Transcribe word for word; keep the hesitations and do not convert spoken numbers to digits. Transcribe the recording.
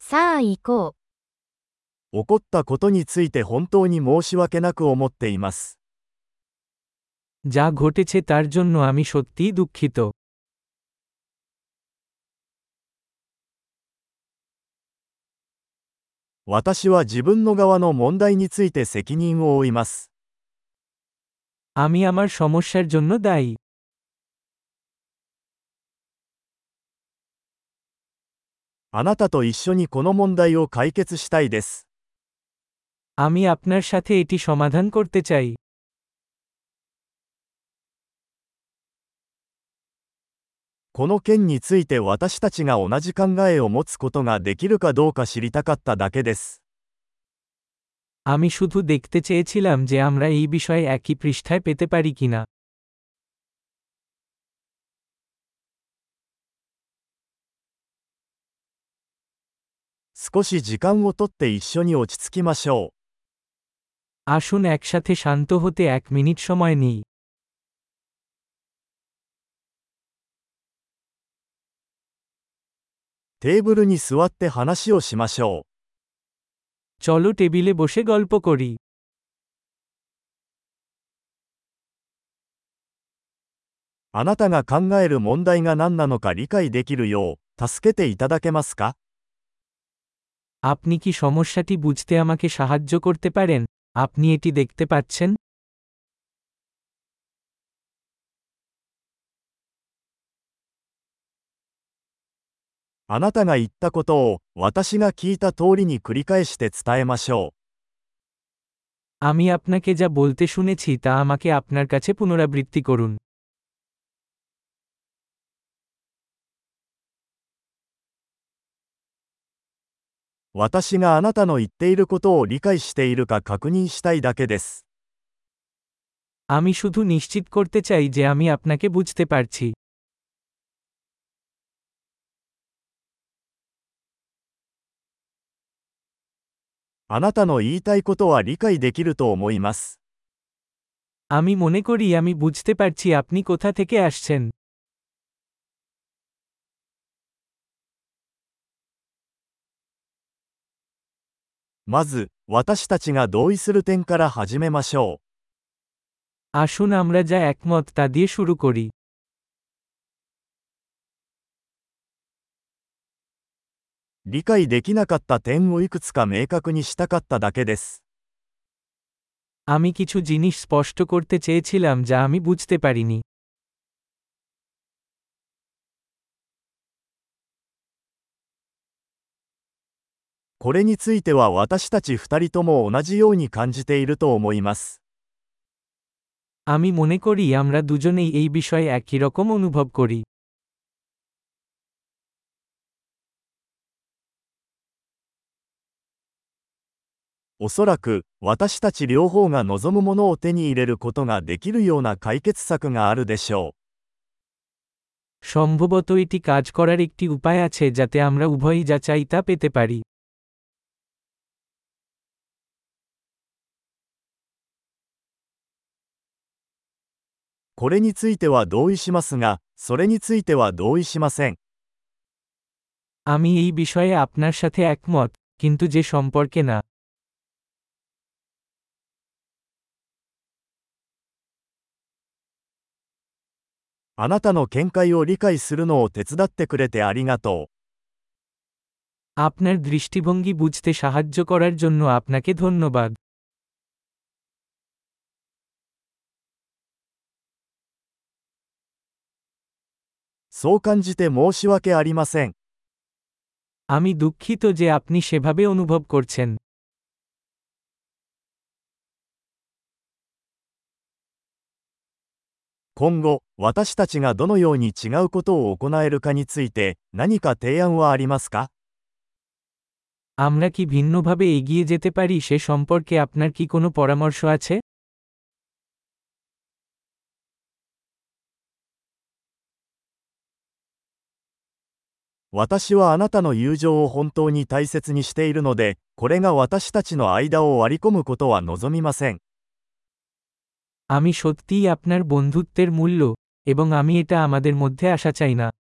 さあ行こ起こったことについて本当に申し訳なく思っています。 যা ঘটেছে তার জন্য আমি সত্যিই দুঃখিত। 私は自分の側の問題について責任を負います。 আমি আমার সমস্যার জন্য দায়ী। あなたと一緒にこの問題を解決したいです。 আমি আপনার সাথে এটি সমাধান করতে চাই। この件について私たちが同じ考えを持つことができるかどうか知りたかっただけです。 আমি শুধু দেখতে চেয়েছিলাম যে আমরা এই বিষয়ে একই পৃষ্ঠায় পেতে পারি কিনা। 少し時間をとって一緒に落ち着きましょう。 আসুন একসাথে শান্ত হতে এক মিনিট সময় নিই। テーブルに座って話をしましょう。 চলো টেবিলে বসে গল্প করি। あなたが考える問題が何なのか理解できるよう、助けていただけますか？ আপনি কি সমস্যাটি বুঝতে আমাকে সাহায্য করতে পারেন? আপনি এটি দেখতে পাচ্ছেন? あなたが言ったことを私が聞いた通りに繰り返して伝えましょう。 আমি আপনাকে যা বলতে শুনেছি তা আমাকে আপনার কাছে পুনরাবৃত্তি করুন। 私があなたの言っていることを理解しているか確認したいだけです。 আমি শুধু নিশ্চিত করতে চাই যে আমি আপনাকে বুঝতে পারছি। あなたの言いたいことは理解できると思います。 আমি মনে করি আমি বুঝতে পারছি আপনি কোথা থেকে আসছেন। まず、私たちが同意する点から始めましょう。 আসুন আমরা যা একমত তা দিয়ে শুরু করি। 理解できなかった点をいくつか明確にしたかっただけです。 আমি কিছু জিনিস স্পষ্ট করতে চেয়েছিলাম যা আমি বুঝতে পারিনি। これについては私たち二人とも同じように感じていると思います。 আমি মনে করি আমরা দুজনেই এই বিষয়ে একই রকম অনুভব করি। おそらく、私たち両方が望むものを手に入れることができるような解決策があるでしょう。 সম্ভবত এটি কাজ করার একটি উপায় আছে যাতে আমরা উভয়ই যা চাই তা পেতে পারি। これについては同意しますが、それについては同意しません。 আমি এই বিষয়ে আপনার সাথে একমত, কিন্তু যে সম্পর্কে না। あなたの見解を理解するのを手伝ってくれてありがとう。 আপনার দৃষ্টিভঙ্গি বুঝতে সাহায্য করার জন্য আপনাকে ধন্যবাদ। そう感じて申し訳ありません。 আমি দুঃখিত যে আপনি সেভাবে অনুভব করছেন। 今後、私たちがどのように違うことを行えるかについて何か提案はありますか？ আমরা কি ভিন্নভাবে এগিয়ে যেতে পারি সে সম্পর্কে আপনার কি কোনো পরামর্শ আছে? 私はあなたの友情を本当に大切にしているので、これが私たちの間を割り込むことは望みません。 আমি সত্যিই আপনার বন্ধুত্বের মূল্য, এবং আমি এটা আমাদের মধ্যে আসা চাই না।